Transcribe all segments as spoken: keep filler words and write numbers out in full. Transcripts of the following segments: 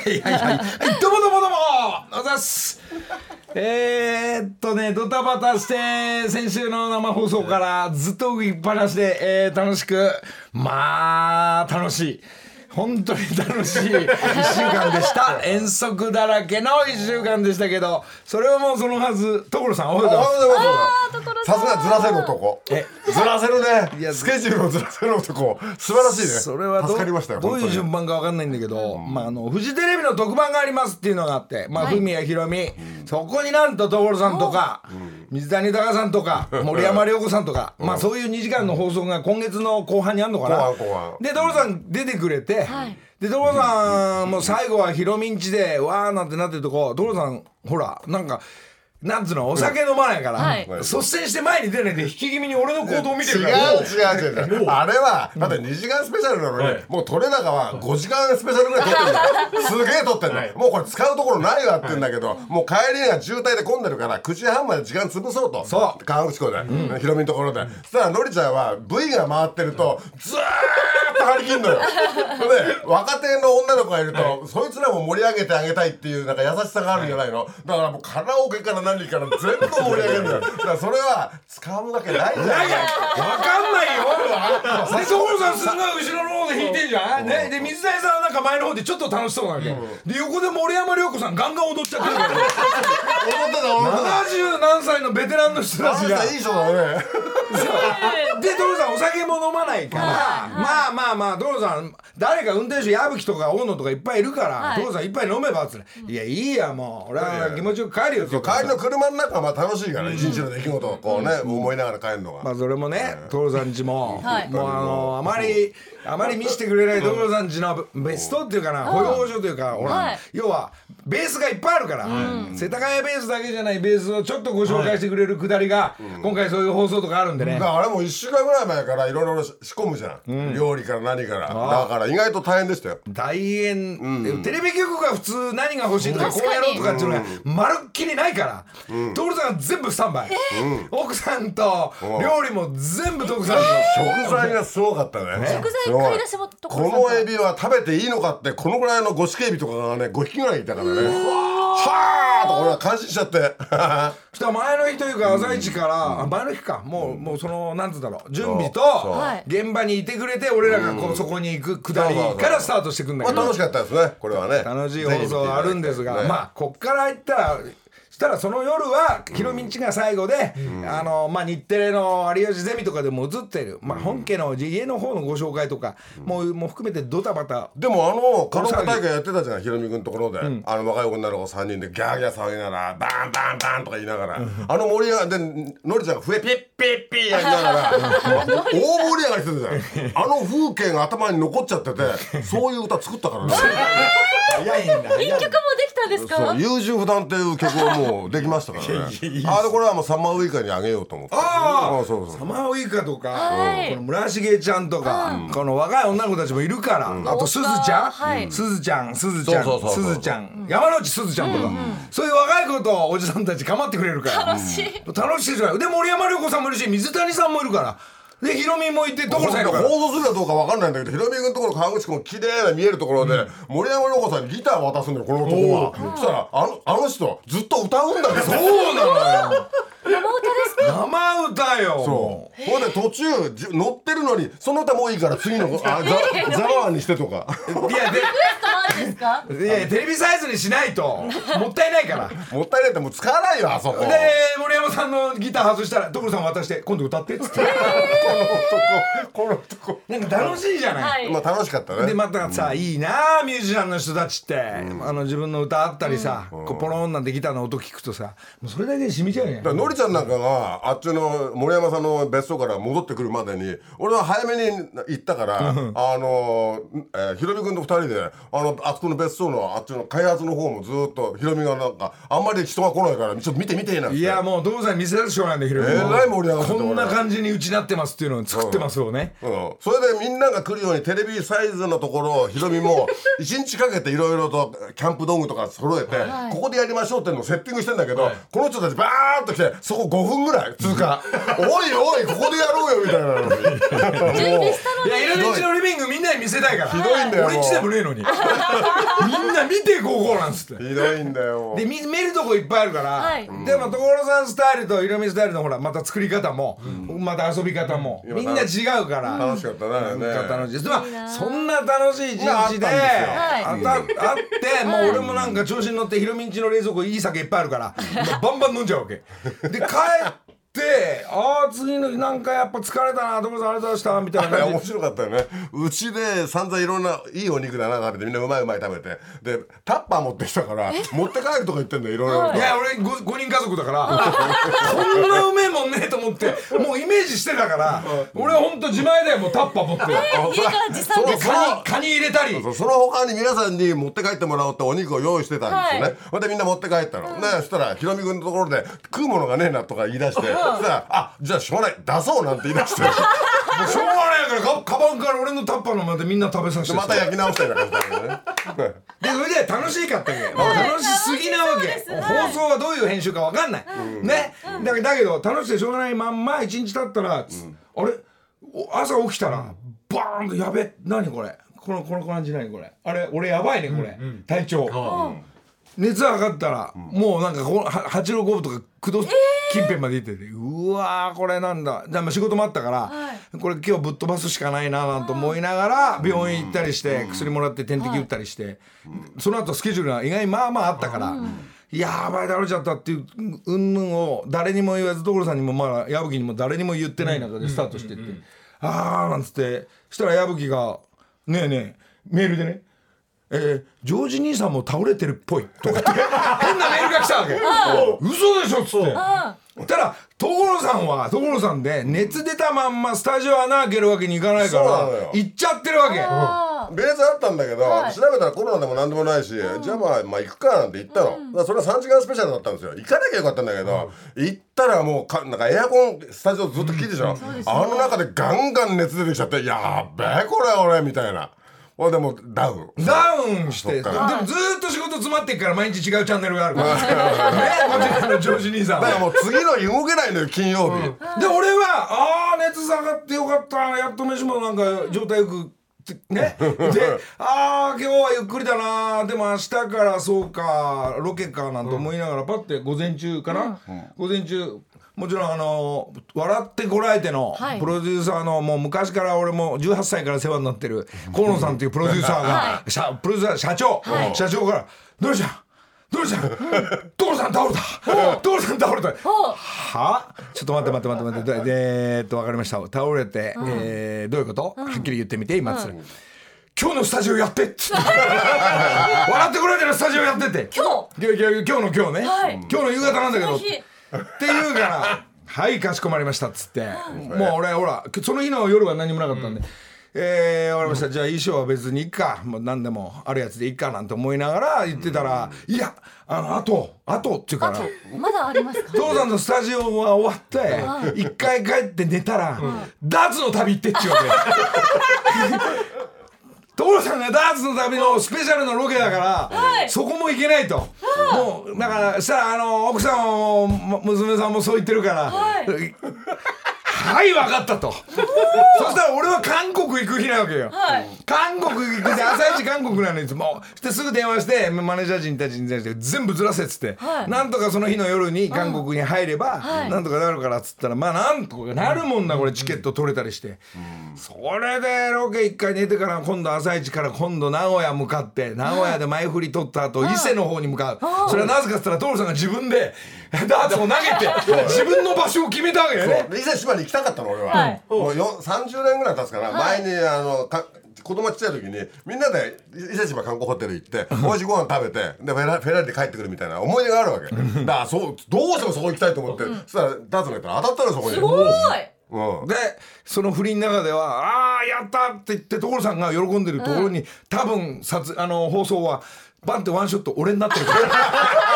はいはいはいどうもどうもどうもおざっすえーっとねドタバタして先週の生放送からずっと動きっぱなしで、えー、楽しくまあ楽しい本当に楽しいいっしゅうかんでした遠足だらけのいっしゅうかんでしたけどそれはもうそのはず所さんおはようございますさすがずらせる男えずらせるいやねスケジュールをずらせる男素晴らしいねそれはど助かりましたよどういう順番か分かんないんだけど、まあ、あのフジテレビの特番がありますっていうのがあって、まあ、フミヤひろみ、そこになんと所さんとか、水谷豊さんとか森山良子さんとか、まあ、そういうにじかんの放送が今月の後半にあるのかな。 後半後半で所さん出てくれて、で所さんも最後はひろみんちでわーなんてなってるとこ所さんほらなんかなんつうのお酒飲まないから、はい、率先して前に出ないで引き気味に俺の行動を見てるから違う違う違うあれはだってにじかんスペシャルなのに、はい、もう取れ高はごじかんスペシャルぐらい取ってるんだすげえ取ってんだ、はい、もうこれ使うところないわって言うんだけど、はい、もう帰りが渋滞で混んでるからくじはんまで時間潰そうとそう河口湖で、うん、ひろみのところで、うん、そしたらのりちゃんは ブイ が回ってるとずーっと張り切んのよで若手の女の子がいると、はい、そいつらも盛り上げてあげたいっていうなんか優しさがあるんじゃないの、はい、だからもうカラオケから何から全部盛り上げるんだよだからそれは使うわけないじゃん分かんないよで所さんすんごい後ろの方で弾いてんじゃん、ね、で水谷さんはなんか前の方でちょっと楽しそうなわけ、うん、で横で森山良子さんガンガン踊っちゃってるから踊ってた踊ってたななじゅう何歳のベテランの人たちがいい人だねで所さんお酒も飲まないから、はい、まあまあまあ所さん誰か運転手矢吹とか大野とかいっぱいいるから、はい、所さん一杯飲めばっつって、うん、いやいいやもう俺は気持ちよく帰るよって帰りの車の中はまあ楽しいから、うん、一日の出来事をこうね、うん、思いながら帰るのがまあそれもね所さんちも、はい、もうあのあまりあまり見せてくれない所さんちのベストっていうかな保養所というかほら、はい、要はベースがいっぱいあるから、うん、世田谷ベースだけじゃないベースをちょっとご紹介してくれるくだりが、はい、今回そういう放送とかあるんでね、 だからあれもいっしゅうかんぐらい前からいろいろ仕込むじゃん、うん、料理から何からだから意外と大変でしたよ大変、うん、テレビ局が普通何が欲しいとかこうやろうとかっていうのがまるっきりないから所さんが全部スタンバイ、うん、奥さんと料理も全部所さんの、 えー、食材がすごかったね、 ね、食材買い出しもこのエビは食べていいのかってこのぐらいのゴシケエビとかがねごひきぐらいいたからねはーと俺は感心しちゃってそしたら前の日というか朝一から、うん、前の日かもう、うん、もうそのなんつうんだろう準備と現場にいてくれて俺らがこう、うん、そこに行くくだりからスタートしてくんだけど、 まあ、楽しかったですねこれはね楽しい放送あるんですが、ね、まあこっから行ったらしたらその夜はひろみんちが最後で、うん、あのまあ、日テレの有吉ゼミとかでも映ってる、まあ、本家の家の方のご紹介とか、うん、もうもう含めてドタバタでもあのカラオケ大会やってたじゃんひろみくんのところで、うん、あの若い女の子さんにんでギャーギャー騒ぎながらバンバンバンとか言いながら、うん、あの盛り上がりでのりちゃんが笛ピッピッピッやりながら大盛り上がりしてたじゃんあの風景が頭に残っちゃっててそういう歌作ったからね早いんだ一曲もできたんですかそう優柔不断っていう曲はもうできましたからねあれこれはもうサマーウイカにあげようと思ってああそうそうサマーウイカとか、はい、この村重ちゃんとか、うん、この若い女の子たちもいるから、うん、あとすずちゃん、はい、すずちゃんすずちゃんすずちゃん山内すずちゃんとか、うんうん、そういう若い子とおじさんたち構ってくれるから楽しい、 うん、楽しいじゃないで森山良子さんもいるし水谷さんもいるからでヒロミもいて所さんいるから放送するかどうか分かんないんだけどヒロミ君のところ河口湖の綺麗な見えるところで、うん、森山良子さんにギター渡すんだよこの男がそしたらあの、あの人ずっと歌うんだよそうなのよ生歌ですか生歌よそうほんで途中乗ってるのにその歌もういいから次のあザザワーにしてとかいやでですかいやテレビサイズにしないともったいないからもったいないってもう使わないよあそこで森山さんのギター外したら所さん渡して今度歌ってっつって、えー、 この男この男なんか楽しいじゃない、はい、 まあ楽しかったねでまたさ、うん、いいなミュージシャンの人たちって、うん、あの自分の歌あったりさ、うん、こうポロンなんてギターの音聞くとさもうそれだけで染みちゃうねのりちゃんなんかがあっちの森山さんの別荘から戻ってくるまでに俺は早めに行ったからあの、えー、ひろみ君と二人であのあそこの別荘のあっちの開発の方もずっとひろみがなんかあんまり人が来ないからちょっと見て見てなっていやもう所さん見せるしょうがないんでひろみも、えー、 らい盛り上がってこんな感じにうちなってますっていうのを作ってますよね、 うんうん、それでみんなが来るようにテレビサイズのところをひろみもいちにちかけていろいろとキャンプ道具とか揃えて、はい、ここでやりましょうっていうのをセッティングしてんだけど、はい、この人たちバーッと来てそこごふんぐらい通過おいおいここでやろうよみたいなのに準備したのにいやいろいろうちのリビングみんなに見せたいからひどいんだよ俺んちでもねえのにみんな見てここなんつってひどいんだよ。 で見見るとこいっぱいあるから、 はい、 でも所さんスタイルとひろみスタイルのほらまた作り方も、うん、また遊び方も、うん、みんな違うから楽しかったね。 なんか楽しいです、まあ、そんな楽しい一日であったあってもう俺もなんか調子に乗ってひろみんちの冷蔵庫いい酒いっぱいあるからバンバン飲んじゃうわけで帰ってああ次の日なんかやっぱ疲れたな所さんありがとうございましたみたいな感じ。 面白かったよね。うちで散々いろんないいお肉だな食べてみんなうまいうまい食べてでタッパー持ってきたから持って帰るとか言ってんだよいろいろ。 いや俺 5, 5人家族だからこんなうめえもんねえと思ってもうイメージしてたから俺はほんと自前でもうタッパー持って家から持参でカニカニ入れたりそうそうその他に皆さんに持って帰ってもらおうってお肉を用意してたんですよね。ほんでみんな持って帰ったの、うん、ねそしたらひろみ君のところで食うものがねえなとか言い出してそしたらあじゃあしょうがない出そうなんて言い出してもうしょうがないからカバンから俺のタッパーのまでみんな食べさせてまた焼き直したような感じだよねでそれで楽しかったわけ、はい、楽しすぎなわけ、はい、放送はどういう編集か分かんない、うん、ね、うん、だけど楽しくてしょうがないまんま一日経ったら、うん、あれ朝起きたらバーンとやべ何これこのこの感じ何これあれ俺やばいねこれ、うんうん、体調、うん、熱上がったら、うん、もうなんかはちじゅうろくとかくど近辺まで行ってて、えー、うわーこれなんだじゃあ仕事もあったから、はい、これ今日ぶっ飛ばすしかないななんて思いながら病院行ったりして薬もらって点滴打ったりして、はい、その後スケジュールが意外にまあまああったから、うん、やばい倒れちゃったっていううんぬんを誰にも言わず所さんにもまあ矢吹にも誰にも言ってない中でスタートしてって、うんうんうん、あーなんつってしたら矢吹がねえねえメールでねえー、ジョージ兄さんも倒れてるっぽいとかって変なメールが来たわけ嘘でしょっつってたら所さんは所さんで熱出たまんまスタジオ穴開けるわけにいかないから行っちゃってるわけベースあったんだけど、はい、調べたらコロナでもなんでもないし、うん、じゃあまあ、まあ、行くかなんて言ったの、うん、だからそれはさんじかんスペシャルだったんですよ。行かなきゃよかったんだけど、うん、行ったらもうかなんかエアコンスタジオずっと効いてでしょ、うん、あの中でガンガン熱出てきちゃってやっべえこれ俺みたいな俺でもダウンダウンしてでもずっと仕事詰まってっから毎日違うチャンネルがあるからねもちろんのジョージ兄さんだからもう次の日動けないのよ金曜日、うん、 で俺はあー熱下がってよかったやっと飯もなんか状態よくねであー今日はゆっくりだなでも明日からそうかロケかなんて思いながらパッて午前中かな、うん、午前中もちろんあの笑ってこらえてのプロデューサーのもう昔から俺もじゅうはっさいから世話になってる河野さんっていうプロデューサーが、はい、社プロデューサー社長、はい、社長からどうしたどうした所さん倒れた所さん倒れたはちょっと待って待って待って待ってえーっと分かりました倒れて、うんえー、どういうこと、うん、はっきり言ってみて今つ、うん、今日のスタジオやってっつって笑ってこられてるスタジオやってって今日今日の今日ね、はい、今日の夕方なんだけどって言うからはいかしこまりましたっつってもう俺ほらその日の夜は何もなかったんで、うん、えー、終わりました、うん、じゃあ衣装は別にいいかもう何でもあるやつでいいかなんて思いながら言ってたら、うん、いやあのあとあとっていうからまだありますか所さんのスタジオは終わって一回帰って寝たら、うん、ダーツの旅行ってっちゅうわけ所さんがダーツの旅のスペシャルのロケだから、はい、そこも行けないと、はい、もうだからさあの奥さんも娘さんもそう言ってるから、はい、はい分かったとそしたら俺は韓国行く日なわけよ、はい、韓国行くで朝一韓国なのにもうですぐ電話してマネージャー陣たちに全部ずらせっつって、はい、なんとかその日の夜に韓国に入れば、はい、なんとかなるからっつったらまあなんとかなるもんなこれチケット取れたりして、うん、それでロケ一回寝てから今度朝一から今度名古屋向かって名古屋で前振り取った後伊勢の方に向かうそれはなぜかっつったら所さんが自分でダーツを投げて自分の場所を決めたわけよね。 伊勢志摩に行きたかったの俺は、はい、もうよさんじゅうねんぐらい経つかな、はい、前にあのか子供ちっちゃい時にみんなで伊勢志摩観光ホテル行っておいしいご飯食べてでフェラ、フェラリで帰ってくるみたいな思い出があるわけだからそうどうしてもそこ行きたいと思って、うん、そしたらダーツのやったら当たったのそこにすごい、 うん、 でその振りの中ではああやったって言って所さんが喜んでるところに、うん、多分撮あの放送はバンってワンショット俺になってるから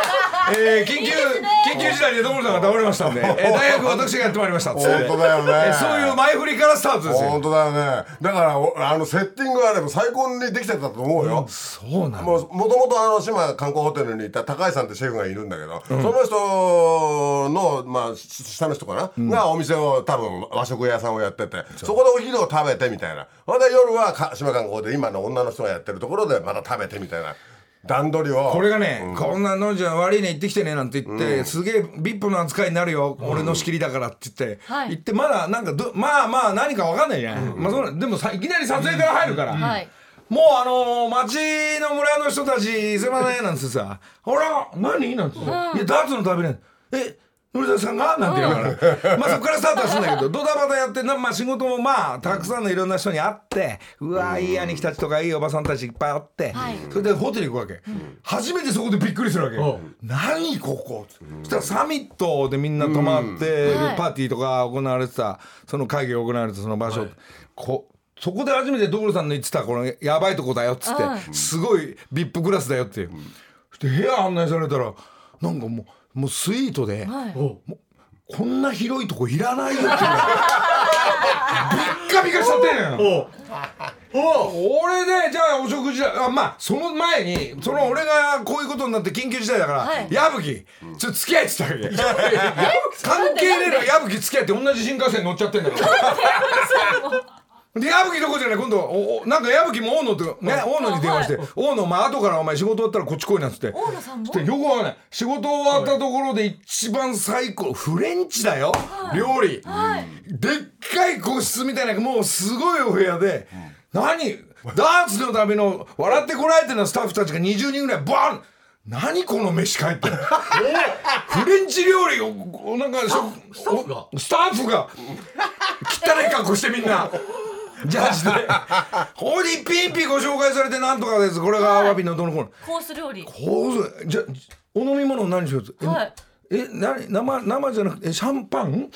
えー、緊急緊急事態で所さんが倒れましたんで、えー、大学私がやってまいりましたっつって本当だよね、 えー、そういう前振りからスタートですよ。 本当だよね。だからおあのセッティングがあれば最高にできてたと思うよ、うん、 そうなの。 もうもともとあの島観光ホテルにいた高橋さんってシェフがいるんだけど、うん、その人のまあ下の人かな、うん、がお店を多分和食屋さんをやってて、そこでお昼を食べてみたいな、ほんで夜は島観光で今の女の人がやってるところでまた食べてみたいな段取りを。これがね、うん、こんなのじゃ悪いね行ってきてねなんて言って、うん、すげえ ブイアイピー の扱いになるよ、うん、俺の仕切りだからって言って、はい、言ってまだなんかどまあまあ何か分かんないじゃない、うん、まあ、そうでもさいきなり撮影から入るから、うん、もうあのー、町の村の人たちすいませんなんてさほら何なんてさ、うん、いやダーツの旅ねえのりたさんがなんて言うから、うん、まあそこからスタートはするんだけどドタバタやってな、まあ、仕事もまあたくさんのいろんな人に会ってうわいい兄貴たちとかいいおばさんたちいっぱい会って、はい、それでホテル行くわけ、うん、初めてそこでびっくりするわけ、うん、何ここ、うん、そしたらサミットでみんな泊まって、うん、パーティーとか行われてたその会議が行われてたその場所、はい、こそこで初めて所さんの言ってたこのやばいとこだよっつって、うん、すごい ブイアイピー クラスだよっていう、うん、そして部屋案内されたらなんかもう、もうスイートで、はい、もうこんな広いとこいらないよっていうびっかびかしちゃってんのよ。俺でじゃあお食事だあまあその前にその俺がこういうことになって緊急事態だから、はい、矢吹ちょっと付き合いって言ったわけ関係ねえの矢吹付き合いって同じ新幹線乗っちゃってんだからで矢吹どこじゃない今度おおなんか矢吹も大野ってね、はい、大野に電話して、はい、大野お前後からお前仕事終わったらこっち来いなんつって大野さんもよくわかんない仕事終わったところで一番最高フレンチだよ、はい、料理、はい、でっかい個室みたいなもうすごいお部屋で、うん、何ダーツのための笑ってこられてるスタッフたちがにじゅうにんぐらいバン何この飯帰ってフレンチ料理をなんかスタッフがスタッフが汚い格好してみんなジャージでほいで一品一品ご紹介されてなんとかですこれがアワビのどのこのコース料理コースじゃお飲み物何しようえ、はい、えな生生じゃなくてえシャンパン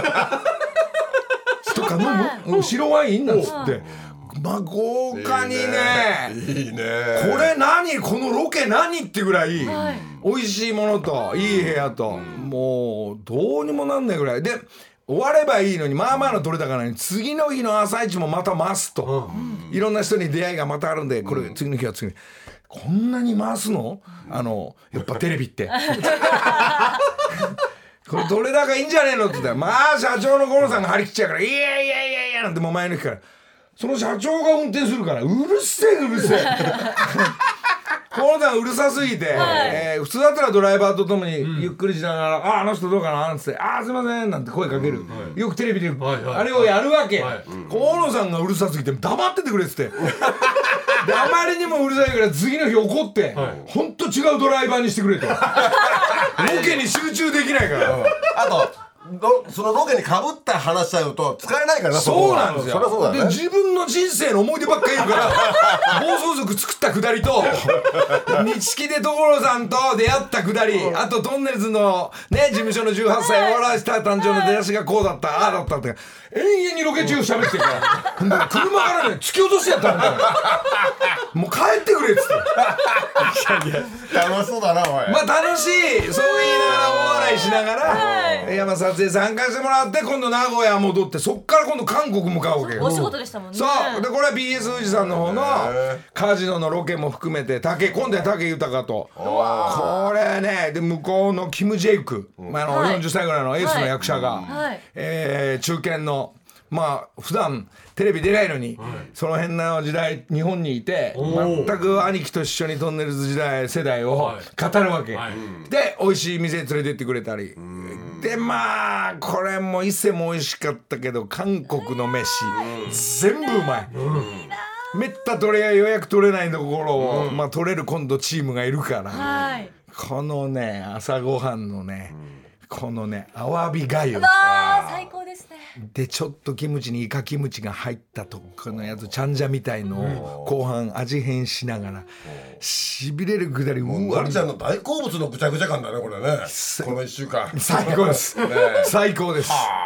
とか飲む白ワインなんつってまあ豪華にねいいねこれ何このロケ何ってぐらい、はい、美味しいものといい部屋と、うん、もうどうにもなんないぐらいで終わればいいのにまあまあの取れたからに次の日の朝一もまた回すと、うん、いろんな人に出会いがまたあるんでこれ次の日は次の日こんなに回すのあのやっぱテレビってこれどれだかいいんじゃねえのって言ったらまあ社長の五郎さんが張り切っちゃうからいやいやいやいやなんてもう前の日からその社長が運転するからうるせえうるせえこの段うるさすぎて、はいえー、普通だったらドライバーとともにゆっくりしながら、うん、ああの人どうかななんつってあーすいませんなんて声かける、うんはい、よくテレビで、はいはい、あれをやるわけ、はい、河野さんがうるさすぎて黙っててくれっつってであまりにもうるさいから次の日怒って、はい、ほんと違うドライバーにしてくれとロケに集中できないから、うん、 あとそのロケにかぶった話しちゃうと使えないからなそうなんですよそりゃそうだ、ね、 で自分の人生の思い出ばっかり言うから暴走族作ったくだりと錦で所さんと出会ったくだりあとトンネルズのね事務所のじゅうはっさいお笑いスター誕生の出だしがこうだったああだったって永遠にロケ中喋ってるから車からね突き落としてやったんだよもう帰ってくれっつっていやいや楽しそうだなおいまあ楽しいそう言いながら大笑いしながら、はい、山撮影参加してもらって今度名古屋戻ってそっから今度韓国向かうわけよお仕事でしたもんねそうでこれは ビーエス 富士山の方のカジノのロケも含めて竹今度は武豊とこれねで向こうのキム・ジェイク、まあ、あのはい、よんじゅっさいぐらいのエースの役者が、はいえー、中堅のまあ普段テレビ出ないのに、はい、その辺の時代日本にいて全く兄貴と一緒にトンネルズ時代世代を語るわけ、はいはい、で美味しい店に連れてってくれたりでまあこれも伊勢も美味しかったけど韓国の飯全部うまいめった取れ予約取れないところを、うんまあ、取れる今度チームがいるから、はい、このね朝ごはんのね、うん、このねアワビがゆ最高ですねでちょっとキムチにイカキムチが入ったとこのやつチャンジャみたいのを後半味変しながらしびれるくだりもうのりちゃんの大好物のぐちゃぐちゃ感だねこれねこのいっしゅうかん最高です、ね、最高です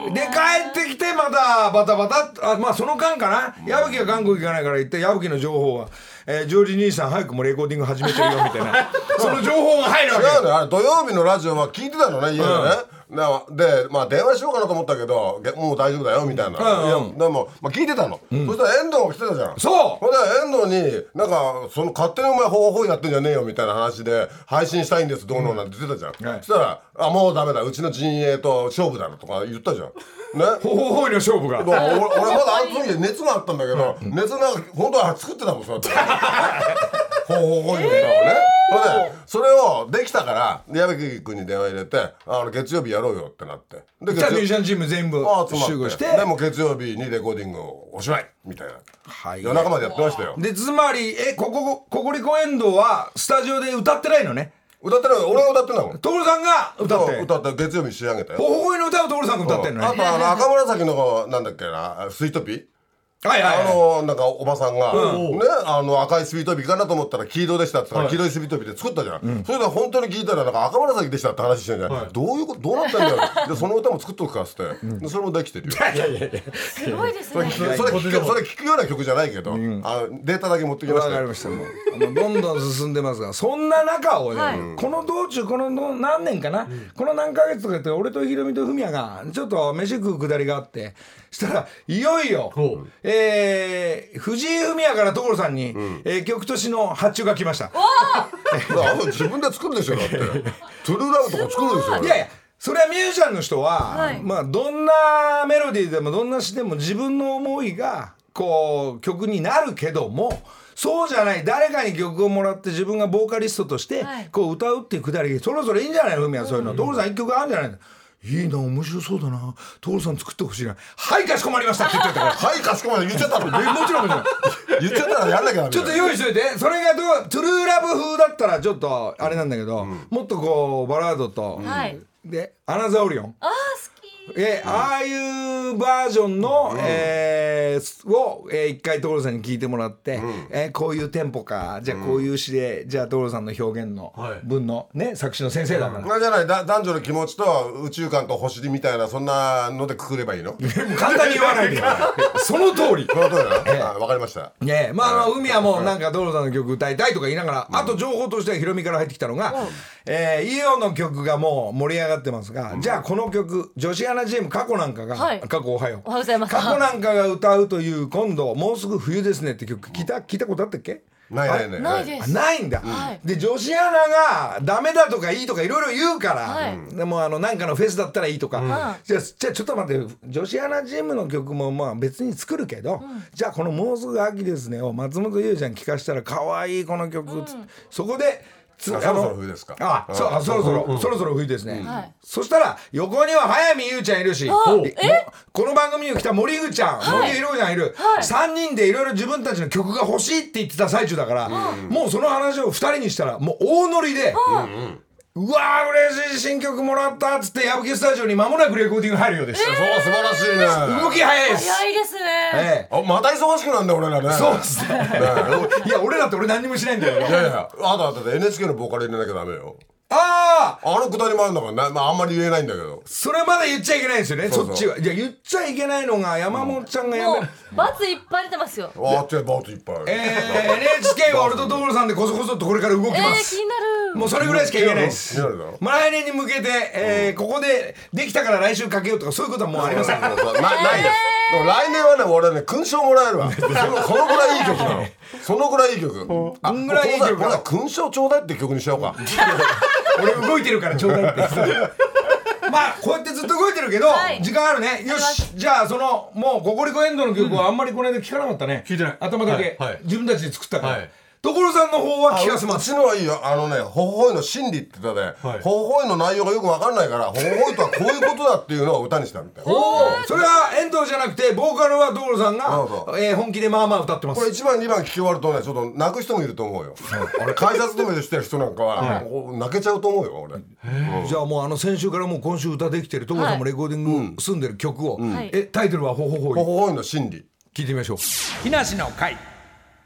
で帰ってきてまたバタバタあまあその間かな矢吹が韓国行かないから行って矢吹の情報は、えー、ジョージ兄さん早くもレコーディング始めてるよみたいなその情報が入るわけ違うねあれ土曜日のラジオは聞いてたのね家でね、うん、でまあ電話しようかなと思ったけどもう大丈夫だよみたいな、うんうん、いやでも、まあ、聞いてたの、うん、そしたら遠藤が来てたじゃんそうほんで遠藤になんかその勝手にお前ほうほうやってんじゃねえよみたいな話で配信したいんですどうのなんて言ってたじゃん、うんはい、そしたらあもうダメだうちの陣営と勝負だなとか言ったじゃんね、 ほほほいの勝負が俺, 俺まだあの時熱があったんだけど、うん、熱なんか本当は作ってたもんそうやってほほほいの歌をね、えー、それをできたから矢吹君に電話入れてあの月曜日やろうよってなってでミュージシャンチーム全部集合してでも月曜日にレコーディングをおしまいみたいな、はい、夜中までやってましたよでつまりえここココリコエンドはスタジオで歌ってないのね歌ってない俺が歌ってないもん所さんが歌って歌って月曜日仕上げたよほほほいの歌を所さんが歌ってんのねあとあの赤紫のなんだっけなスイートピーはいはいはい、 あのなんかおばさんが、うん、ねあの赤いスイートピーかなと思ったら黄色でしたって言ったら、はい、黄色いスイートピーで作ったじゃん、うん、それで本当に聞いたらなんか赤紫でしたって話してんじゃん、はい、どういうことどうなったんだよでその歌も作っとくかっつって、うん、それもできてるよいやいやいやすごいですねそれ, そ, れ聞くそれ聞くような曲じゃないけど、うん、あデータだけ持ってきましたわかりましたもうあのどんどん進んでますがそんな中をね、はい、この道中この何年かな、うん、この何ヶ月とかって俺とひろみとふみやがちょっと飯食うくだりがあってしたらいよいよ、えー、藤井フミヤから所さんに、うんえー、曲と詩の発注が来ました自分で作るでしょだってトゥルーラブとか作るでしょいやいやそれはミュージシャンの人は、はい、まあどんなメロディーでもどんな詩でも自分の思いがこう曲になるけどもそうじゃない誰かに曲をもらって自分がボーカリストとしてこう歌うっていうくだりそろそろいいんじゃないのフミヤそういうの所さん一曲あるんじゃないのいいな面白そうだな所さん作ってほしいなはいかしこまりましたって言ってたからはいかしこまり言っちゃったのもちろんもちろん言っちゃったらやんなきゃダメちょっと用意しといてそれがどうトゥルーラブ風だったらちょっとあれなんだけど、うん、もっとこうバラードと、うん、でアナザーオリオンあー好きえー、ああいうバージョンの、うんえー、を、えー、一回所さんに聞いてもらって、うんえー、こういうテンポかじゃあこういう詩で、うん、じゃあ所さんの表現の文の、ね、作詞の先生だから、 うん、じゃないだ男女の気持ちと宇宙観と星みたいなそんなのでくくればいいの簡単に言わないでその通りその通りだな、えー、分かりましたねまあ、まあ、海はもうなんか所さんの曲歌いたいとか言いながら、うん、あと情報としてはヒロミから入ってきたのが、うんえー、イオの曲がもう盛り上がってますが、うん、じゃあこの曲女子アナチーム過去なんかが、はい、過去おはようおはようございます過去なんかが歌うという今度もうすぐ冬ですねって曲聞いた聞いたことあったっけないないないないですないんだ、はい、で女子アナがダメだとかいいとかいろいろ言うから、はい、でもあのなんかのフェスだったらいいとか、うん、じゃあじゃあちょっと待って女子アナチームの曲もまあ別に作るけど、うん、じゃあこのもうすぐ秋ですねを松本優ちゃん聴かしたら可愛いこの曲、うん、そこでそろそろ冬ですかあそうあそろそろ、うん、そろそろ冬ですね、うん、そしたら横には早見優ちゃんいるしえこの番組に来た森口ちゃん、はい、森ひろちゃんいる、はい、さんにんでいろいろ自分たちの曲が欲しいって言ってた最中だから、うん、もうその話をふたりにしたらもう大乗りで、うんうんうわー嬉しい新曲もらったっつって矢吹スタジオに間もなくレコーディング入るようです、 えー、そう素晴らしいね動き早いです早いですね、 えー、あまた忙しくなんだよ俺らねそうですねねいや俺だって俺何にもしないんだよいやいやあとあと エヌエイチケー のボーカル入れなきゃダメよあああのくだりもあるんだからね、まあ、あんまり言えないんだけどそれまだ言っちゃいけないんですよねそっちはいや言っちゃいけないのが山本ちゃんがやめる、 うん、罰いっぱい出てますよあっちゃ罰いっぱいえー、エヌエイチケー は俺と所さんでこそこそっとこれから動きます、えー、気になるもうそれぐらいしか言えないです、まあ、来年に向けて、えー、ここでできたから来週かけようとかそういうことはもうありません、えー、な, ないですでも来年はね俺ね勲章もらえるわそのぐらいいい曲なのそのぐらいいい曲あんぐらいいい曲これ勲章ちょうだいって曲にしようか俺動いてるからちょうだいってまあこうやってずっと動いてるけど、はい、時間あるねよしじゃあそのもうココリコエンドの曲はあんまりこの間聞かなかったね、 聞いてない頭だけ、はいはい、自分たちで作ったから、はい所さんの方は聞かせます。 うちのはいいよあのねほほほいの心理って言ったで、はい、ほほほいの内容がよく分かんないからほほほいとはこういうことだっていうのを歌にしたみたいなそれは遠藤じゃなくてボーカルは所さんが、えー、本気でまあまあ歌ってます。 これいちばんにばん聞き終わるとねちょっと泣く人もいると思うよ俺会社勤めでしてる人なんかは、はい、泣けちゃうと思うよ俺、 うん、じゃあもうあの先週からもう今週歌できてる所さんもレコーディング住んでる曲を、はい、えタイトルはほほほいほほほいの心理聞いてみましょう。木梨の会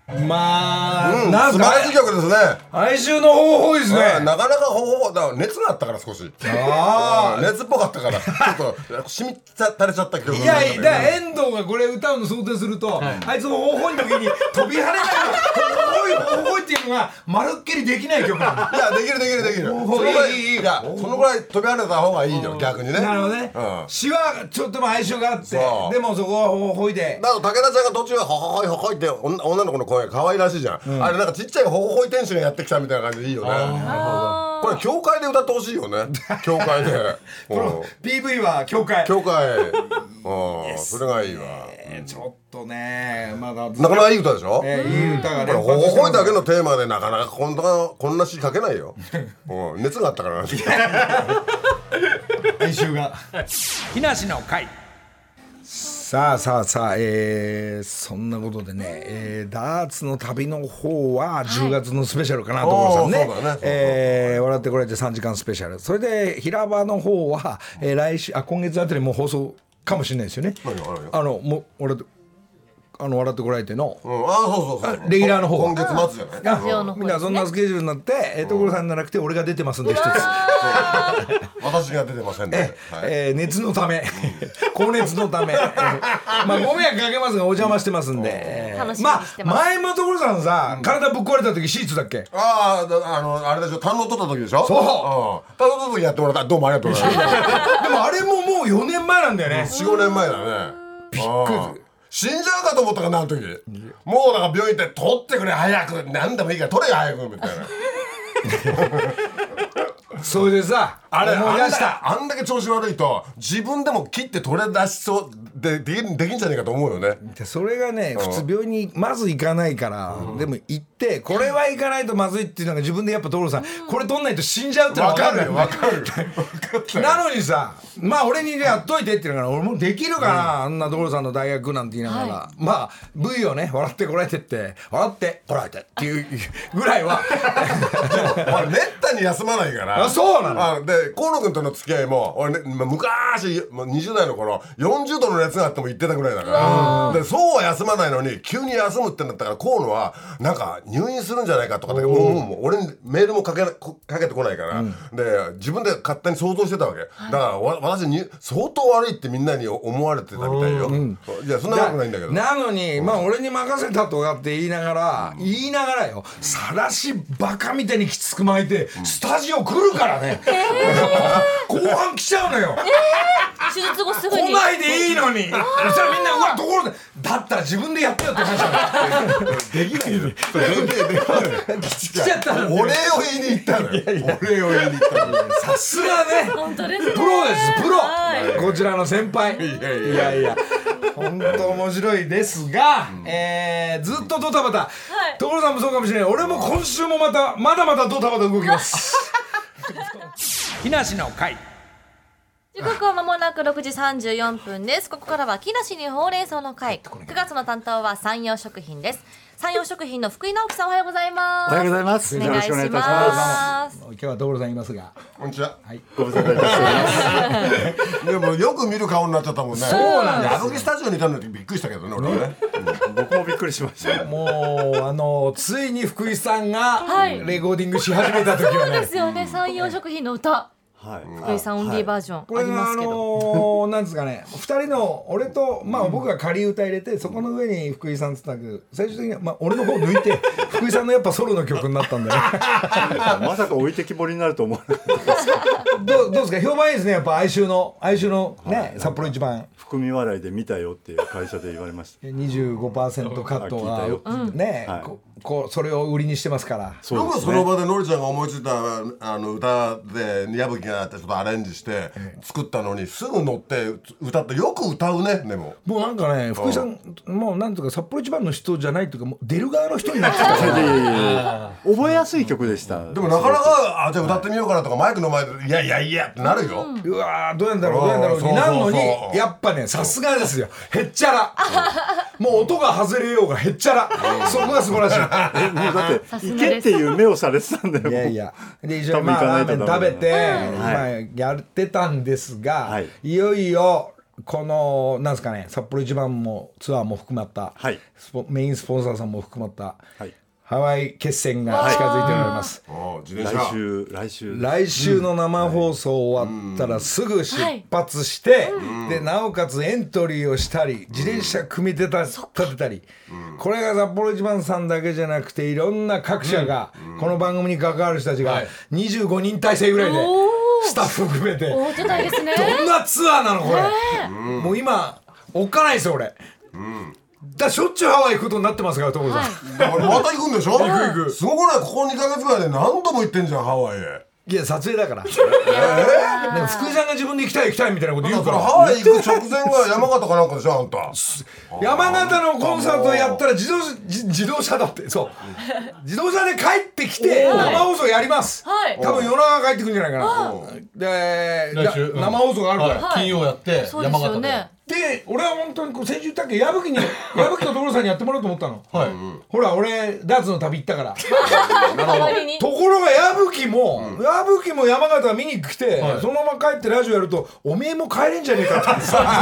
まあ、 うん、 なんすか素晴らしい曲ですね。 哀愁の方法ですね。 なかなか方法だから熱があったから少しああ熱っぽかったからちょっとしみた垂れちゃった曲いやいや、だから遠藤がこれ歌うの想定すると、はい、あいつの方法の時に飛び跳ねながらほほいほほいっていうのがまるっきりできない曲なんだ。 いやできるできるできる。そのぐらいいいがそのぐらい飛び跳ねた方がいいよ逆にね。 なるほどね、うん、詩はちょっとも相性があってでもそこはほほいでだから武田ちゃんが途中はほほいほほいって女の子の声が可愛らしいじゃん、うん、あれなんかちっちゃいほほい天使がやってきたみたいな感じでいいよね。これ教会で歌ってほしいよね教会でピーブイ は教会教会それがいいわ。 ちょっとねまだなかなかいい歌でしょ。 いい歌がねほほいだけのテーマでなかなかこんなこんな詩書けないよ熱があったから哀愁が木梨の会。さあさあさあ、えー、そんなことでね、えー、ダーツの旅の方はじゅうがつのスペシャルかな、はい、所さんね、ねえー、笑ってこられてさんじかんスペシャル。それで平場の方は、えー、来週あ今月あたりも放送かもしれないですよね。あのもう俺あの笑ってこられての、 うん、あそうそうそうレギュラーの方今月末じゃない。 みんなそんなスケジュールになって、えー、所さんじゃなくて俺が出てますんで一つ私が出てませんね、 えー、熱のため高熱のためまあご迷惑かけますがお邪魔してますんで、 楽しみにしてます。 まあ前も所さんさ、うん、体ぶっ壊れた時シーツだっけ。 あああのあれでしょ堪能取った時でしょ。 そう堪能取った時やってもらったどうもありがとうございますでもあれももうよねんまえなんだよね。 よん,ご 年前だね。 びっくり。 死んじゃうかと思ったからなあの時もうだから病院行って取ってくれ早く何でもいいから取れ早くみたいなそれでさあれ思い出したあんだけ調子悪いと自分でも切って取れ出しそうででき, できんじゃねえかと思うよね。 それがね、うん、普通病院にまず行かないから、うん、でも行ってこれは行かないとまずいっていうのが自分でやっぱ所さん、うん、これ取んないと死んじゃうってのが分かるよ。 分かるよなのにさまあ俺にやっといてって言うから俺もできるかな、うん、あんな所さんの大学なんて言いながら、はい、まあ ブイ をね笑ってこられてって笑ってこられてっていうぐらいはめったに休まないからあそうなの。 あで河野君との付き合いも俺、ね、昔にじゅう代の頃よんじゅうどの熱があっても言ってたぐらいだからでそうは休まないのに急に休むってなったから河野はなんか入院するんじゃないかとかでもうもう俺にメールもかけかけてこないから、うん、で自分で勝手に想像してたわけだからわ私に相当悪いってみんなに思われてたみたいよ、うん、いやそんなことないんだけどな, なのに、うん、まあ俺に任せたとかって言いながら、うん、言いながらよさらしバカみたいにきつく巻いて、うん、スタジオ来るからね、えー、後半来ちゃうのよ、 えー、手術後すぐに来ないでいいのにそしたらみんなうわところでだったら自分でやってよって話なのできないよ来ちゃったのお礼を言いに行ったのよお礼を言いに行ったのよさすがね本当ですねプロですプロこちらの先輩いやいやいや本当面白いですが、うんえー、ずっとドタバタ、はい、所さんもそうかもしれない俺も今週もまたまだまだドタバタ動きます木梨の会。 時刻は間もなくろくじさんじゅうよんぷんです。ここからは木梨にほうれん草の会。くがつの担当は山陽食品です。山陽食品の福井直樹さんおはようございます。 おはようございます。 お願いします。 今日は所さんいますがこんにちは。 はい、 ご無沙汰いたしておりますでもよく見る顔になっちゃったもんね。 そうなんです。 矢吹スタジオにいたのにびっくりしたけどね俺はね、 うん、僕もびっくりしましたもうあのついに福井さんがレコーディングし始めた時はね、 そうですよね山陽食品の歌はい、福井さんオンリーバージョン、はい、ありますけど、 これがあのー、なんですかねふたりの俺と、まあ、僕が仮歌入れてそこの上に福井さんつったけど最終的には、まあ、俺の方抜いて福井さんのやっぱソロの曲になったんだよねまさか置いてきぼりになると思わなかったどう、どうですか評判いいですねやっぱ哀愁の哀愁のね、はい、札幌一番含み笑いで見たよっていう会社で言われましたにじゅうごパーセント カットが、うん、ね、はい、ここうそれを売りにしてますから。 そうですね、よくその場でのりちゃんが思いついたあの歌で矢吹がちょっとアレンジして作ったのにすぐ乗って歌ってよく歌うね。でももうなんかね福井さんもうなんとか札幌一番の人じゃないというかもう出る側の人になってた覚えやすい曲でした。 でもなかなかあじゃあ歌ってみようかなとかマイクの前でいやいやいやってなるよ、うん、 うわどうやんだろうどうやんだろうになるのにやっぱねさすがですよへっちゃらもう音が外れようがへっちゃらそこが素晴らしいえもうだって行けっていう目をされてたんだよ。 いやいやで一緒にまあラーメン食べて、まあ、やってたんですが、はい、いよいよこのなんですかね、札幌一番もツアーも含まった、 はい、 スポメインスポンサーさんも含まった、 はい、 ハワイ決戦が近づいております。 来週来週来週の生放送終わったらすぐ出発して、うん、でなおかつエントリーをしたり自転車組み立て立てたり、うん、これが札幌一番さんだけじゃなくていろんな各社が、うん、この番組に関わる人たちがにじゅうごにん体制ぐらいで、スタッフ含めて大手大ですね。 どんなツアーなのこれ、うん、もう今おっかないですよ俺、うん、だしょっちゅうハワイ行くことになってますから所さん、はい、 だからまた行くんでしょ。行く行く。すごくない？ここにかげつぐらいで何度も行ってんじゃんハワイへ。 いや撮影だからえー、でも福井さんが自分で行きたい行きたいみたいなこと言うから、 ハワイ行く直前が山形かなんかでしょあんた。 山形のコンサートやったら自動自自動車だって、そう自動車で帰ってきて生放送やります、はい、多分夜中帰ってくるんじゃないかな。で来週、うん、生放送があるから、 はい、金曜やって山形で。 で俺は本当にこう先週言ったっけ矢吹に矢吹と所さんにやってもらおうと思ったの、はい、ほら俺ダーツの旅行ったからところが矢吹も、うん、矢吹も山形見に来て、はい、そのまま帰ってラジオやるとおめえも帰れんじゃねえかって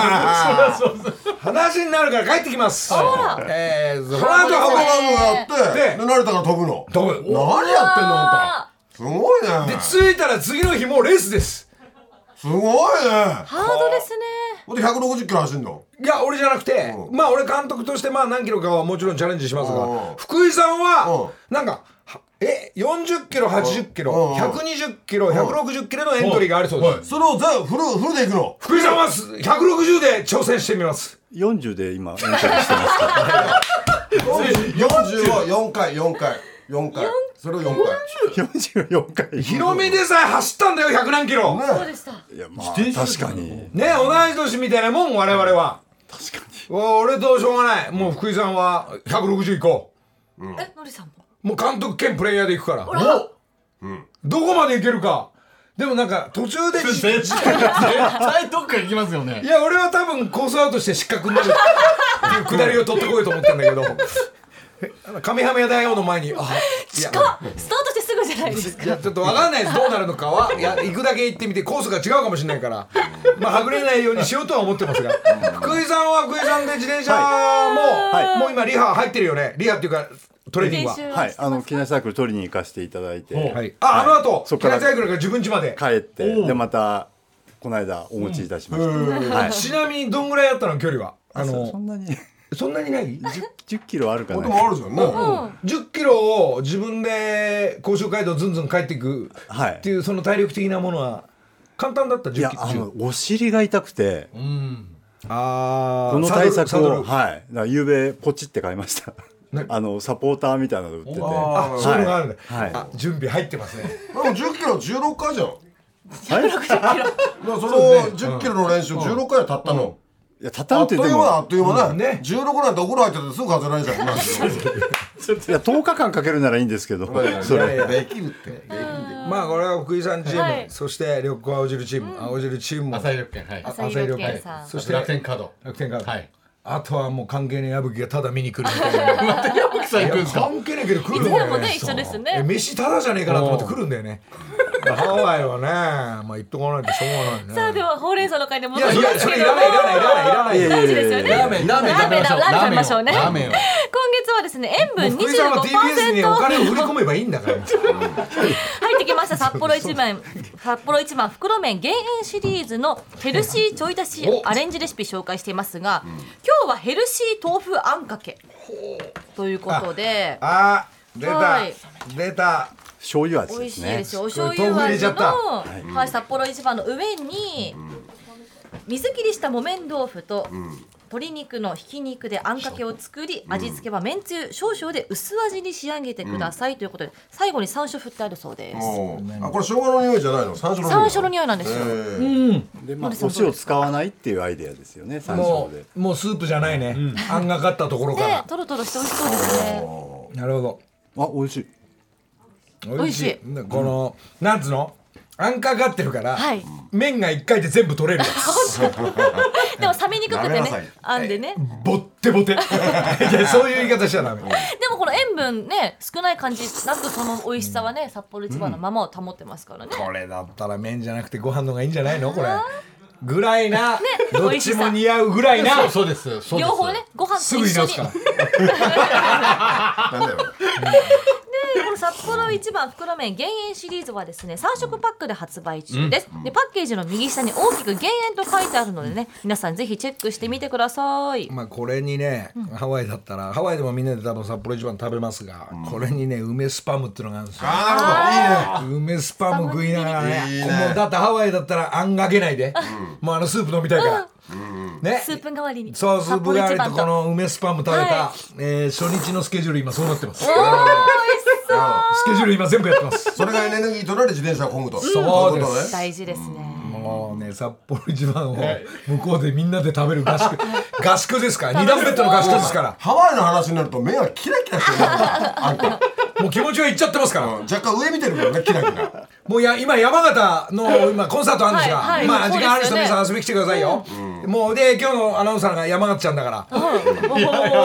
話になるから帰ってきます。えー、その後ハワイやってで成田から飛ぶの。 飛ぶ。 何やってんのあんた。すごいね。 で着いたら次の日もうレースです。 すごいね。 ハードですね。 でひゃくろくじゅっキロ走るの？ いや俺じゃなくて、うん、まあ俺監督としてまあ何キロかはもちろんチャレンジしますが、福井さんはなんかえよんじゅっキロはちじゅっキロひゃくにじゅっキロひゃくろくじゅっキロのエントリーがあるそうです。 それを全部フルフルでいくの？ 福井さんはひゃくろくじゅうで挑戦してみます。 よんじゅうで今エントリーしてますからよんじゅうをよんかいよんかいよんかいそれをよんかいよんじゅうよんかい広めでさえ走ったんだよひゃく何キロ、 ね、そうでした。 いやまあ確かにね同い年みたいなもん我々は。 確かに俺としょうがない。もう福井さんはひゃくろくじゅういこう、うん、えのりさんももう監督兼プレイヤーで行くからお、うん、どこまで行けるか。でもなんか途中で絶対絶対どっか行きますよね。 いや俺は多分コースアウトして失格になるっていうくだりを取ってこようと思ったんだけど上浜屋大王の前にあ近っスタートしてすぐじゃないですか。 いやちょっと分かんないですどうなるのかは。いや行くだけ行ってみてコースが違うかもしれないからまあはぐれないようにしようとは思ってますが福井さんは福井さんで自転車も、はい、もう今リハ入ってるよね。リハっていうかトレーニングははいあの機内サイクル取りに行かせていただいて、 はい、あ、はい、あの後機内サイクルが自分家まで帰ってでまたこの間お持ちいたしました、うんはい、ちなみにどんぐらいやったの距離は。あのそんなにそんなにないじゅっキロあるかな。 でもあるじゃんね、うん、 じゅっキロを自分で甲州街道ずんずん帰っていくっていう、はい、その体力的なものは簡単だった。じゅっキロ。いやあのお尻が痛くて、うん、 あこの対策をはいだから夕べポチって買いましたあのサポーターみたいなの売っててあそういうのがあるんだ、はい、あ準備入ってますね。 でもじゅっキロじゅうろっかいじゃん。 ひゃくろくじゅっキロそのじゅっキロの練習じゅうろっかいでたったの、うんいやたったのって言ってもあっという間だ、うん、ねじゅうろくなんてお風呂入っててすぐ数えられちゃうなんいやとおかかんかけるならいいんですけどそれできるってまあこれは福井さんチーム、はい、そして緑子青汁チーム、うん、青汁チームも浅井緑犬はい浅井緑犬さんそして楽天カード楽天カードはいあとはもう関係ねえ矢吹がただ見に来るみたいなまた矢吹さん行くんですか。 関係ねえけど来るんだよね。いつでもね一緒ですね。 飯ただじゃねえかなと思って来るんだよねハワイはねまあ行っとかないとしょうがないね。 さあではほうれん草の会で戻りますけどいやいやそれいらないいらないいらないいらない大事ですよね。 ラーメンラーメンラーメンラーメン食べましょうね。 ラーメンを今月はですね塩分 にじゅうごパーセント福井さんは ティービーエス にお金を振り込めばいいんだから入ってきました札幌一番札幌一番袋麺減塩シリーズのヘルシーちょい足しアレンジレシピ紹介していますが、うん、今日はヘルシー豆腐あんかけということでああ出た、はい、出た醤油味ですね。 美味しいですよ。お醤油味の、はいはい、札幌一番の上に、うん、水切りした木綿豆腐と、うん、鶏肉のひき肉であんかけを作り、うん、味付けはめんつゆ少々で薄味に仕上げてください、うん、ということで最後に山椒振ってあるそうです。 あこれ生姜の匂いじゃないの？山椒の匂い。 山椒の匂いなんですよ。うん、 でまあお塩使わないっていうアイデアですよね。山椒でもうスープじゃないね、うん、あんがかったところから、 ね、トロトロして美味しそうですね。 なるほど。 あ美味しい美味しい。この、うん、なんつうのあんかかってるから、はい、麺が一回で全部取れるやつでも冷めにくくてねあんでねボッテボテいやそういう言い方しちゃダメでもこの塩分ね少ない感じなくその美味しさはね札幌一番のままを保ってますからね、 うん、これだったら麺じゃなくてご飯の方がいいんじゃないのこれぐらいな、どっちも似合うぐらいな、 そうですそうです。 両方ねご飯すぐと一緒に言い直すからなんだよでこの札幌一番袋麺減塩シリーズはですねさん食パックで発売中です、でパッケージの右下に大きく減塩と書いてあるのでね皆さんぜひチェックしてみてください。 まあこれにね、ハワイだったらハワイでもみんなで多分札幌一番食べますが、これにね梅スパムっていうのがあるんですよ。 あーなるほどいいね梅スパム食いながらね、 いいねもうだってハワイだったらあんがけないで、もうあのスープ飲みたいから、ね、 スープ代わりにそうスープ代わりと札幌一番この梅スパム食べた、 はえー初日のスケジュール今そうなってます。スおー美味しそうケジュール今全部やってます。 それがエネルギーとなり自転車を漕ぐとそうですいことね大事ですね。 もうね札幌一番を向こうでみんなで食べる合宿合宿ですから、二段ベッドの合宿ですから、 ハワイの話になると目がキラキラしてるあんたもう気持ちはいっちゃってますから、 若干上見てるからねキラキラもうや今山形の今コンサートあるんですが、 はいはいまあ時間ある人そうですよね皆さん遊びに来てくださいよ、もうで今日のアナウンサーが山形ちゃんだから、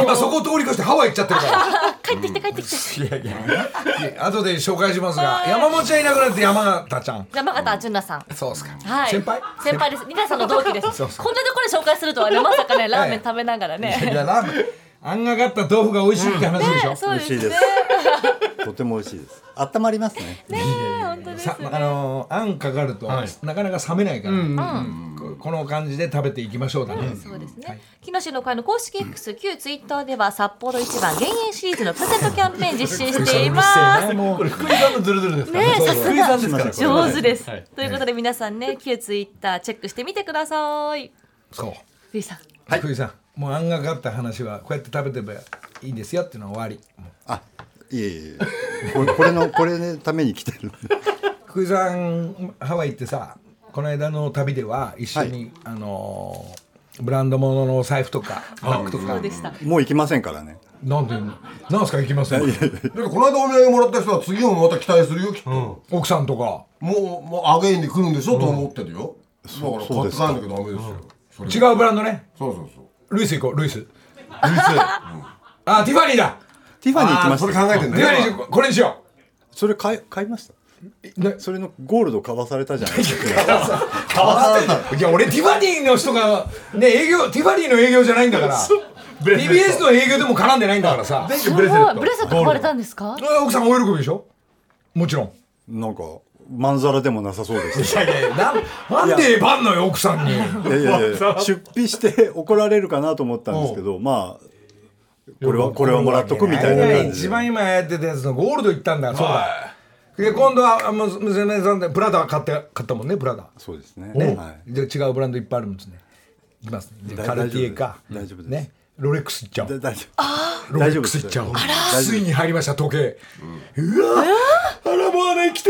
今そこを通り越してハワイ行っちゃってるから帰ってきて帰ってきて。 いやいや後で紹介しますが、山本ちゃんいなくなって山形ちゃん、 山形純奈さん。 そうっすか、 はい。 先輩先輩です。皆さんの同期です。 そうそうこんなところで紹介するとはねまさかねラーメン食べながらいね。 やラーメンあんがかった豆腐が美味しいって話でしょ、 ねそうですね。 美味しいとても美味しいです。温まりますね。 ね本当ですさね。 あのーあんかかると、 はいなかなか冷めないから、ここの感じで食べていきましょうだね、 そうですね。木梨の会の公式 X 旧ツイッターでは札幌一番減塩シリーズのプレゼントキャンペーン実施しています。 もうこれ福井さんのズルズルですからねさす福井さんですからが上手です、 はいということで皆さんね旧ツイッターチェックしてみてください。 そう福井さん。 福井さん、もうあんがかった話はこうやって食べてればいいんですよっていうのは終わり。 あ、いえいえ。これこれのこれのために来てる。 福井さんハワイ行ってさ、この間の旅では一緒に、 はいあのーブランド物のお財布とかバッグとか、 そうでした。 もう行きませんからね。 なんでなんすか行きません、 だってこの間お土産もらった人は次もまた期待するよきっと、 奥さんとかもうもうアゲインに来るんでしょ、と思ってるよ。だから買って帰そうですかんなきゃダメですよ、それ違うブランドね。 そうそうそうルイス行こうルイスルイスあティファニーだティファニー行きあーそれました。 考えてんねティファニーこれにしよそれ買い買いました。 うねそれのゴールド買わされたじゃないですか。 買わされたいや俺ティファニーの人がね営業ティファニーの営業じゃないんだから ティービーエス の営業でも絡んでないんだからさ、 すごいブレスレット買われたんですか。 奥さんお喜びでしょ、もちろん。 なんかまんざらでもなさそうでした。 いやいやなんなんでバンのよ奥さんに。 いやいやいや出費して怒られるかなと思ったんですけど、まあこれはこれはもらっとくみたいな感じで。 一番今やってたやつのゴールド行ったんだ、そうだ。で今度はあむ娘さんでプラダ買って買ったもんね、プラダそうですね。 ね、 はい。 で違うブランドいっぱいあるんですね。いきますね。でだカルティエか大丈夫ですね、ロレックスいっちゃおう。 だ大丈夫。 ロレッ大丈夫ですクスいっちゃおう。 大丈ついに入りました時計。うわ、アラモアナ来て。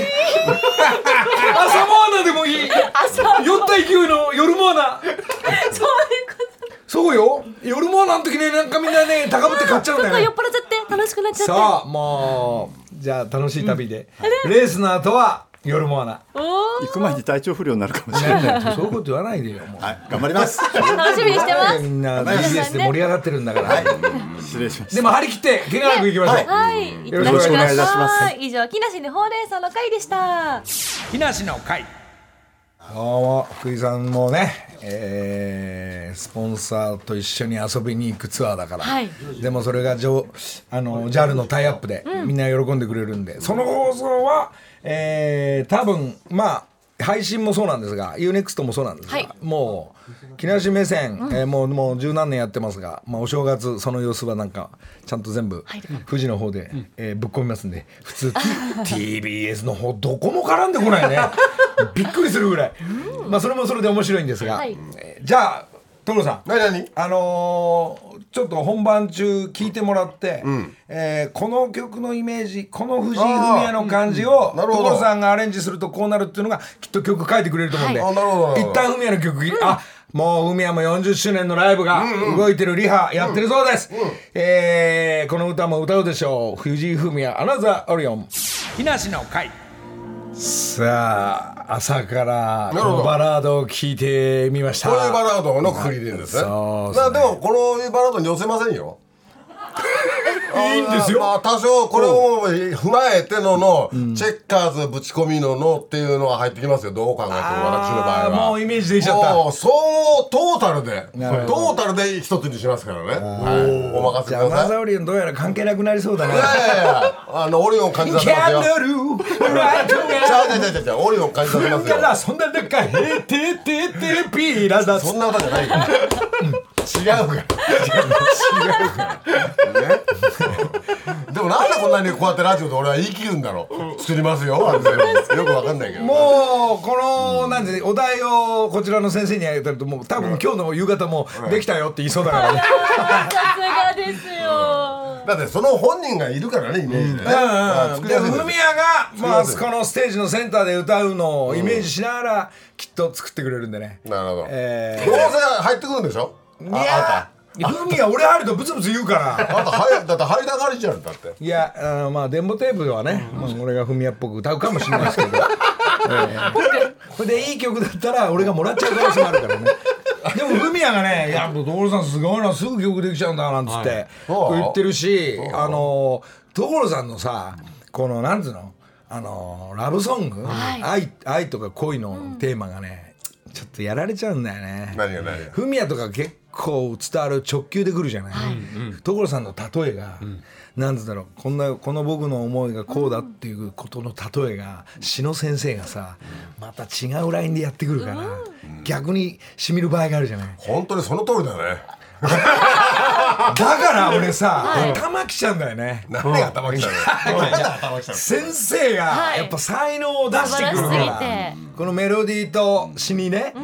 朝モアナでもいい。酔った勢いの夜モアナ。 そういうこと。 そうよ。夜モアナの時ね、なんかみんなね高ぶって買っちゃうんだよね。 酔っ払っちゃって楽しくなっちゃって。 さあもうじゃあ楽しい旅で、レースの後は夜モアナ。 お行く前に体調不良になるかもしれない。 そういうこと言わないでよ。もうはい、頑張ります。 ー楽しみにしてます。 みんなビジネスで盛り上がってるんだから。 失礼しました。 でも張り切って怪我なく行きましょう。 はい、いってらっしゃい。 よろしくお願いいたします以上木梨のほうれん草の会でした。 木梨の会。どうも福井さんもね、えースポンサーと一緒に遊びに行くツアーだから、 はいでもそれがジョあの ジャル のタイアップでみんな喜んでくれるんで、その放送は、えー多分まあ配信もそうなんですが ユーネクスト もそうなんですが、 はいもう木梨目線、えーもうもう十何年やってますが、まあ、お正月その様子はなんかちゃんと全部富士の方で、えーぶっ込みますんで、普通 ティービーエス の方どこも絡んでこないね。びっくりするぐらい、まあそれもそれで面白いんですが、 はいえーじゃあ所さん、 何何あのーちょっと本番中聞いてもらって、えーこの曲のイメージ、この藤井フミヤの感じをなるほど所さんがアレンジするとこうなるっていうのがきっと曲書いてくれると思うんで、 はいあなるほどなるほど一旦フミヤの曲、あもうフミヤもよんじゅっしゅうねんのライブが動いてるリハやってるそうです、えーこの歌も歌うでしょう、藤井フミヤアナザーオリオン木梨の会。さあ朝からこなるほどのバラードを聴いてみました。 こういうバラードのくくりでいいんですね。 そうだからでもこのバラードに寄せませんよ。 いいんですよ。 まあ多少これを踏まえてののチェッカーズぶち込みののっていうのは入ってきますよ。どう考えても私の場合はもうイメージできちゃった。 もう総合トータルでトータルで一つにしますからね。はい、お任せじください。 ゃあマザオリオンどうやら関係なくなりそうだね。 いやいやいやあのオリオン感じさせますよ。ちゃうちゃうちゃうちゃうオリオン感じさせますよ。 からそんなでっかいへてててピーラだ。 そんな歌じゃないから。違うから。違うから。ね。でもなんでこんなにこうやってラジオで俺は言い切るんだろう。作りますよ。よくわかんないけど。 もうこのなんでお題をこちらの先生にあげたるともう多分今日の夕方もできたよって言いそうだからね。 さすがですよ。 だってその本人がいるからねイメージでね。 でフミヤがまあこのステージのセンターで歌うのをイメージしながらきっと作ってくれるんでね。 なるほど。 えーどうせ入ってくるんでしょ。 いやフミヤ俺入るとブツブツ言うから。 あんた入だって入りたがりじゃんだって。 いやあのまあデンボテープはね、まあ、俺がフミヤっぽく歌うかもしれないですけど、えー、これでいい曲だったら俺がもらっちゃう可能性もあるからね。でもフミヤがね「いや所さんすごいなすぐ曲できちゃうんだ」なんつって、はい、言ってるし、あの所さんのさこのなんつうのあのラブソング、はい、愛, 愛とか恋のテーマがね、うん、ちょっとやられちゃうんだよね。 何が何がフミヤとか結構伝わる直球でくるじゃない、はい、所さんの例えが、うん、なんつうんだろうこんなこの僕の思いがこうだっていうことの例えが詩の先生がさまた違うラインでやってくるから、うん、逆にしみる場合があるじゃない。 本当にその通りだね。 だから俺さ、はい、頭きちゃうんだよね。 何が頭きちゃうの？ 先生がやっぱ才能を出してくるから、はい、このメロディーと詩にね、うん、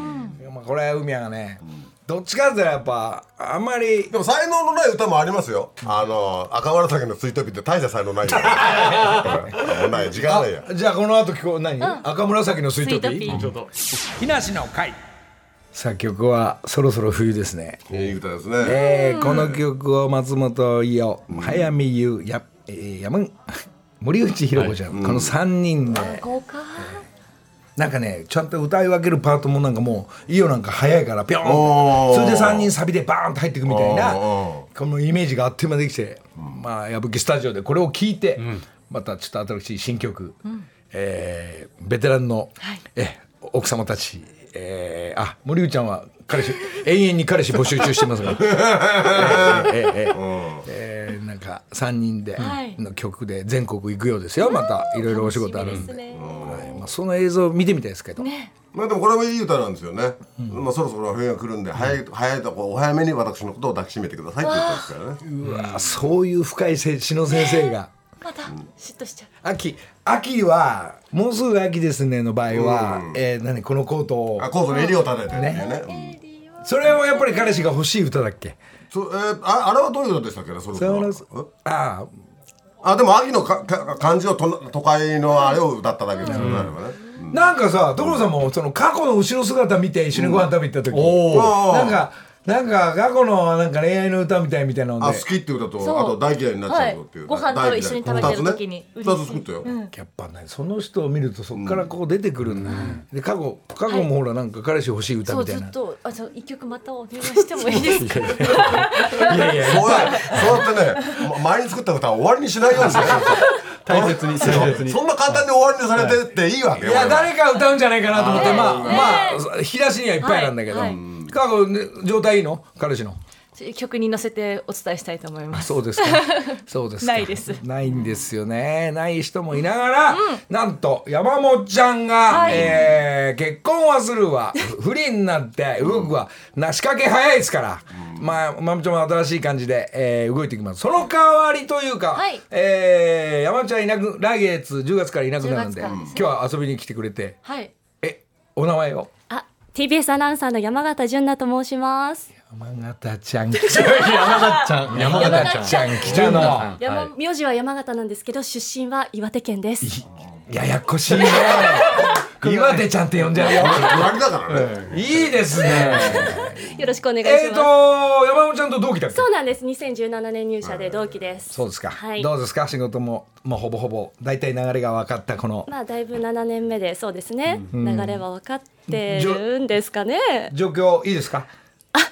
まあこれは海谷がねどっちかってやっぱあんまりでも才能のない歌もありますよ。あの赤紫のスイートピーって大した才能ないんだよ。ない時間ないや。 じゃあこの後聞こう何、うん、赤紫のスイートピー。ちょっと木梨の会。さあ曲はそろそろ冬ですね。 いい歌ですね。 えー、この曲を松本伊代、早見優、や、えー、山森内博子ちゃん、はい、このさんにんで。豪華。なんかねちゃんと歌い分けるパートもなんかもうイオなんか早いからピョーンそれでさんにんサビでバーンと入っていくみたいなこのイメージがあっという間できて、まあ矢吹スタジオでこれを聴いて、うん、またちょっと新しい新曲、うん、えー、ベテランの、はい、え奥様たち、えー、あ森内ちゃんは彼氏永遠に彼氏募集中してますが、えーえーえーえー、なんかさんにんでの曲で全国行くようですよ。またいろいろお仕事あるんで、はい、まあ、その映像を見てみたいですけど、ね、 まあでもこれもいい歌なんですよね、うん、まあ、そろそろ冬が来るんで、うん、早い早いとこお早めに私のことを抱きしめてくださいって言ったんですからね。 うわ、うん、そういう深い詩の先生が、 また嫉妬しちゃう。 秋秋はもうすぐ秋ですねの場合は、うん、えー、何このコートをあコートの襟を立ててね、ね、 うん、それはやっぱり彼氏が欲しい歌だっけ。 そ、えー、あ, あれはどういう歌でしたっけね。それああでも秋のかか漢字をと都会のあれを歌っただけですよね、うん、あれはね、 うん、なんかさ所さんもその過去の後ろ姿見て一緒にご飯食べ行った時、うん、なんかなんか過去のなんか恋愛の歌みたいみたいなのであ好きって歌とあと大嫌いになっちゃうっていう、 はい、ご飯と一緒に食べてる時にふたつ作ったよ、 うん、やっぱねその人を見るとそこからこう出てくるんだ、うん、で過去過去もほらなんか彼氏欲しい歌みたいな、 はい、そうずっとあじゃあ一曲またお願いしてもいいですか。 いやいやそうやそうやってね前に作った歌は終わりにしないようにして大切に大切にそんな簡単に終わりにされてっていいわけよ。 いや誰か歌うんじゃないかなと思って、まあまあ引き出しにはいっぱいなんだけど、はいはい、過去、ね、状態いいの彼氏の曲に乗せてお伝えしたいと思います。 そうですかそうですかないですないんですよね。ない人もいながら、うん、なんと山本ちゃんが、はい、えー、結婚はするわ不倫になって動くわ、うん、な仕掛け早いですから、うん、まあ山本ちゃんも新しい感じで、えー、動いていきます。その代わりというか、はい、えー、山本ちゃんいなく来月じゅうがつからいなくなるんで、今日は遊びに来てくれて、はい、えお名前をあ ティービーエス アナウンサーの山形純奈と申します。 山形ちゃん山形ちゃん山形ちゃん来たの。 山名字は山形なんですけど出身は岩手県です。 ややこしいね岩手ちゃんって呼んじゃうよ隣だからね、 いいですねよろしくお願いします。 えーと山本ちゃんと同期だっけ。 そうなんです。にせんじゅうななねん入社で同期です。 そうですか、 はい、 どうですか仕事も、まあ、ほぼほぼ大体流れが分かったこのまあだいぶななねんめでそうですね、うん、流れは分かってるんですかね。 状況いいですか。 あ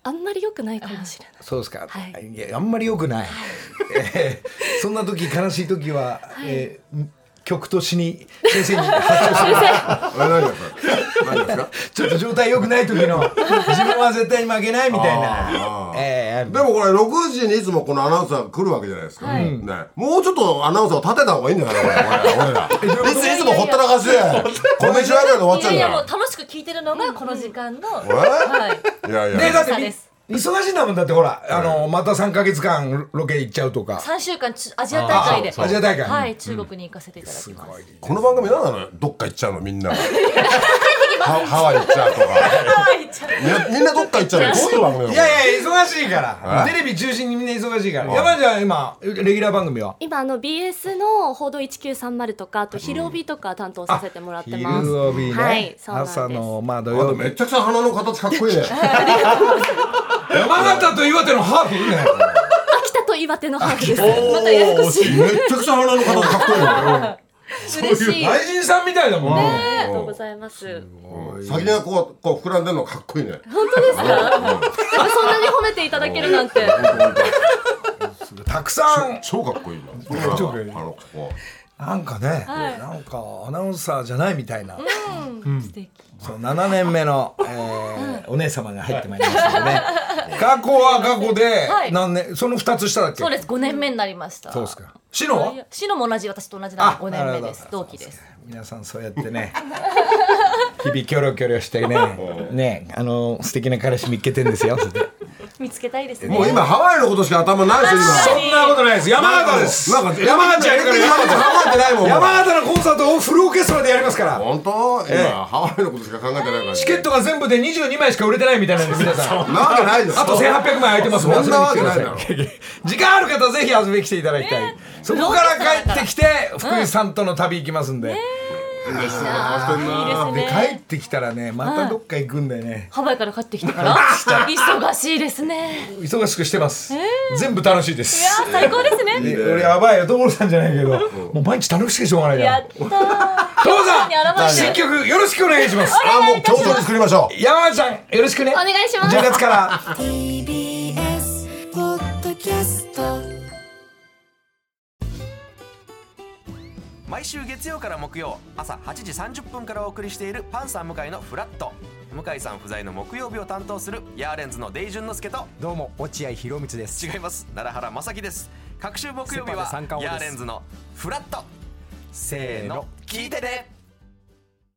あんまり良くないかもしれない。 そうですか、 はい、 いやあんまり良くない、えーそんな時悲しい時は、はい、えー曲と詩に先生に発表する何ですか何ですかちょっと状態良くない時の自分は絶対に負けないみたいな、えー、 でもこれろくじにいつもこのアナウンサー来るわけじゃないですか、はいね、もうちょっとアナウンサーを立てた方がいいんじゃないの俺らいついつもほったらかしでこんにちはぐらいで終わっちゃうんだよ。 いやいやもう楽しく聞いてるのがこの時間の、うん、 はいいやいやねだって忙しいんだもんだってほら、あのまたさんかげつかんロケ行っちゃうとかさんしゅうかんアジア大会でアジア大会はい中国に行かせていただきます、 うん、この番組何なのどっか行っちゃうのみんなハワイ行っちゃうとかみんなどっか行っちゃうのどういう番組なの。 いやいや忙しいからテレビ中心にみんな忙しいから山ちゃん今レギュラー番組は今あの ビーエス の報道いちきゅうさんまるとかあと昼帯とか担当させてもらってます。 昼帯ね、 はい、そうなんです。 朝のまあ土曜日めちゃくちゃ鼻の形かっこいいね山形と岩手のハーフいいね秋田と岩手のハーフです。またややこしい。 めちゃくちゃ鼻の形かっこいいね嬉しい。 愛人さんみたいだもんね。 ありがとうございます。 先がこうこう膨らんでるのかっこいいね。 本当ですか？そんなに褒めていただけるなんて。 たくさん超かっこいいな。 超かっこいい。なんかね、なんかアナウンサーじゃないみたいな。素敵。そうななねんめのお姉様が入ってまいりましたね。過去は過去で何年そのふたつ下だっけ？ そうですごねんめになりました。 そうですか。シノは？ シノも同じ私と同じなんでごねんめです。同期です。 皆さんそうやってね日々キョロキョロしてねねあの素敵な彼氏見っけてんですよ。 見つけたいですね。 もう今ハワイのことしか頭ないですよ今。 そんなことないです。山形です。山形やるから山形考えてないもん。山形のコンサートをフルオーケストラでやりますから。 本当？今ハワイのことしか考えてないから。 チケットが全部でにじゅうにまいしか売れてないみたいなんで皆さん。 なわけないです。 あとせんはっぴゃくまい空いてます。 そんなわけないだろ。 時間ある方ぜひ遊びに来ていただきたい。そこから帰ってきて福井さんとの旅行きますんで。 いいですね。 帰ってきたらねまたどっか行くんだよね。 ハワイから帰ってきてから忙しいですね。 忙しくしてます。全部楽しいです。 いや最高ですね。 俺やばいよ所さんじゃないけどもう毎日楽しくてしょうがないから。 やったー。 所さん新曲よろしくお願いします。 あもう今日中に作りましょう。 山ちゃんよろしくね。 お願いします。 じゅうがつからティービーエス ポッドキャスト毎週月曜から木曜朝はちじさんじゅっぷんからお送りしているパンサー向井のフラット。向井さん不在の木曜日を担当するヤーレンズのデイジュンの之介とどうも落合博満です。 違います奈良原正樹です。各週木曜日はヤーレンズのフラット。せーの聞いてね。